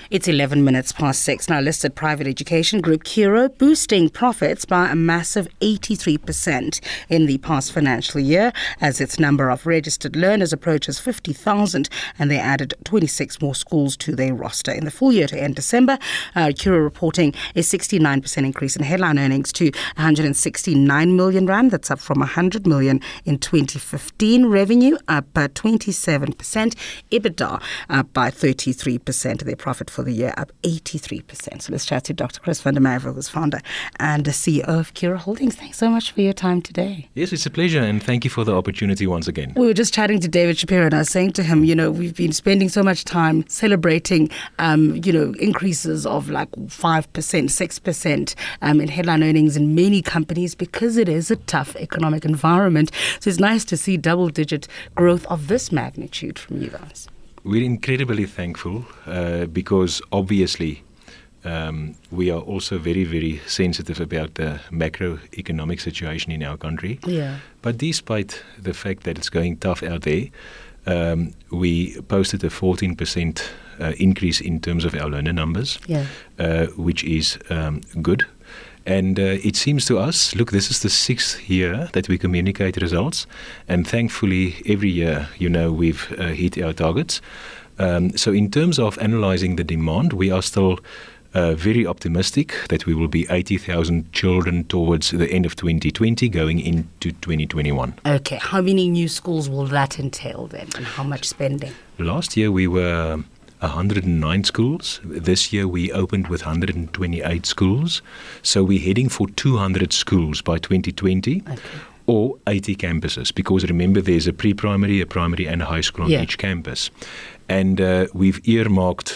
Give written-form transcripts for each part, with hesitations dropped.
It's 11 minutes past 6. Now, listed private education group Curro boosting profits by a massive 83% in the past financial year as its number of registered learners approaches 50,000 and they added 26 more schools to their roster. In the full year to end December, Curro reporting a 69% increase in headline earnings to 169 million rand. That's up from 100 million in 2015. Revenue up by 27%. EBITDA up by 33%. Their profit for the year up 83%. So let's chat to Dr. Chris van der Merwe, who's founder and the CEO of Curro Holdings. Thanks so much for your time today. Yes, it's a pleasure, and thank you for the opportunity once again. We were just chatting to David Shapiro, and I was saying to him, we've been spending so much time celebrating, increases of like 5%, 6% in headline earnings in many companies because it is a tough economic environment. So it's nice to see double-digit growth of this magnitude from you guys. We're incredibly thankful because obviously we are also very, very sensitive about the macroeconomic situation in our country. Yeah. But despite the fact that it's going tough out there, we posted a 14% increase in terms of our learner numbers, which is good. And it seems to us, look, this is the 6th year that we communicate results. And thankfully, every year, we've hit our targets. So in terms of analyzing the demand, we are still very optimistic that we will be 80,000 children towards the end of 2020 going into 2021. Okay. How many new schools will that entail then, and how much spending? Last year, we were 109 schools. This year we opened with 128 schools. So we're heading for 200 schools by 2020 or 80 campuses, because remember there's a pre-primary, a primary and a high school on each campus. And we've earmarked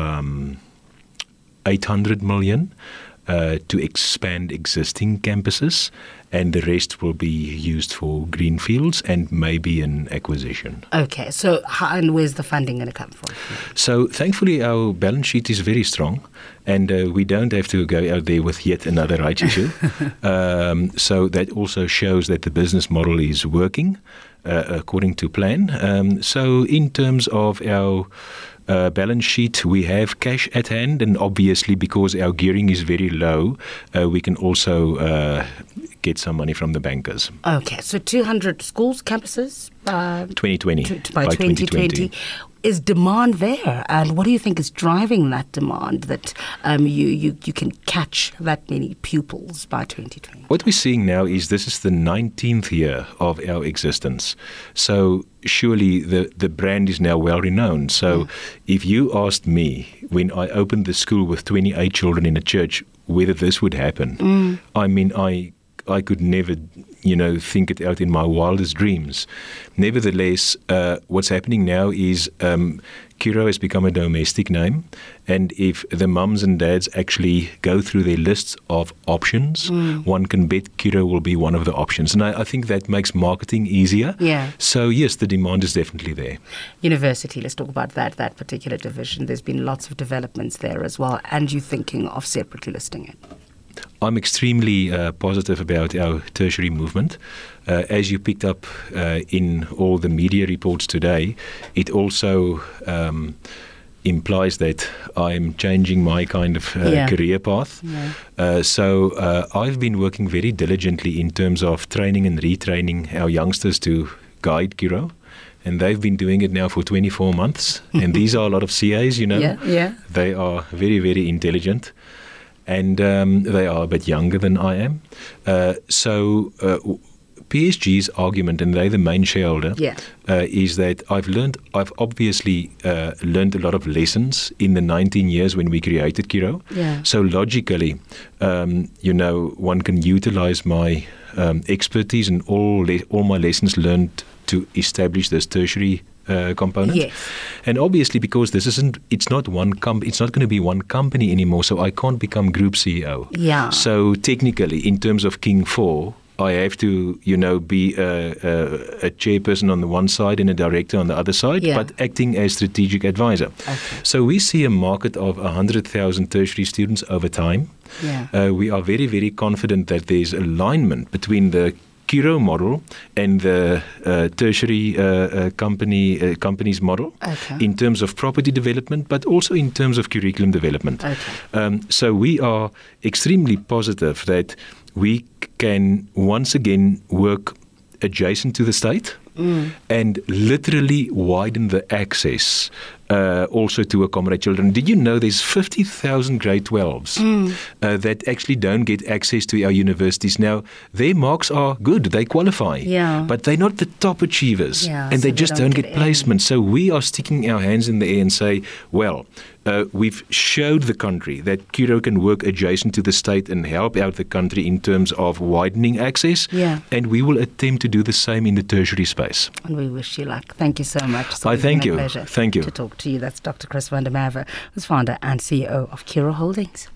800 million to expand existing campuses, and the rest will be used for greenfields and maybe an acquisition. Okay, so and where's the funding going to come from? So thankfully our balance sheet is very strong, and we don't have to go out there with yet another rights issue. So that also shows that the business model is working according to plan. So in terms of our balance sheet, we have cash at hand, and obviously because our gearing is very low, we can also get some money from the bankers. Okay, so 200 schools, campuses? 2020. By 2020. Is demand there? And what do you think is driving that demand, that you can catch that many pupils by 2020? What we're seeing now is this is the 19th year of our existence. So surely the brand is now well renowned. So if you asked me when I opened the school with 28 children in a church whether this would happen, I could never, think it out in my wildest dreams. Nevertheless, what's happening now is Curro has become a domestic name, and if the mums and dads actually go through their lists of options, one can bet Curro will be one of the options. And I think that makes marketing easier. Yeah. So yes, the demand is definitely there. University, let's talk about that particular division. There's been lots of developments there as well, and you're thinking of separately listing it. I'm extremely positive about our tertiary movement. As you picked up in all the media reports today, it also implies that I'm changing my kind of career path. Yeah. So I've been working very diligently in terms of training and retraining our youngsters to guide Curro. And they've been doing it now for 24 months. And these are a lot of CAs, Yeah. They are very, very intelligent. And they are a bit younger than I am. So PSG's argument, and they're the main shareholder, is that I've obviously learned a lot of lessons in the 19 years when we created Curro. Yeah. So logically, one can utilize my expertise and all my lessons learned to establish this tertiary component. Yes. And obviously because it's not going to be one company anymore, so I can't become group CEO. Yeah. So technically, in terms of King 4, I have to, be a chairperson on the one side and a director on the other side, but acting as strategic advisor. Okay. So we see a market of 100,000 tertiary students over time. Yeah. We are very, very confident that there's alignment between the Curro model and the tertiary companies model in terms of property development, but also in terms of curriculum development. So we are extremely positive that we can once again work adjacent to the state and literally widen the access also to accommodate children. Did you know there's 50,000 grade 12s that actually don't get access to our universities? Now, their marks are good, they qualify, but they're not the top achievers, and they just don't get placement. So we are sticking our hands in the air and say, well, we've showed the country that Curro can work adjacent to the state and help out the country in terms of widening access, and we will attempt to do the same in the tertiary space. And we wish you luck. Thank you so much. I thank you. Pleasure Thank you. to talk to you. That's Dr. Chris van der Merwe, who's founder and CEO of Curro Holdings.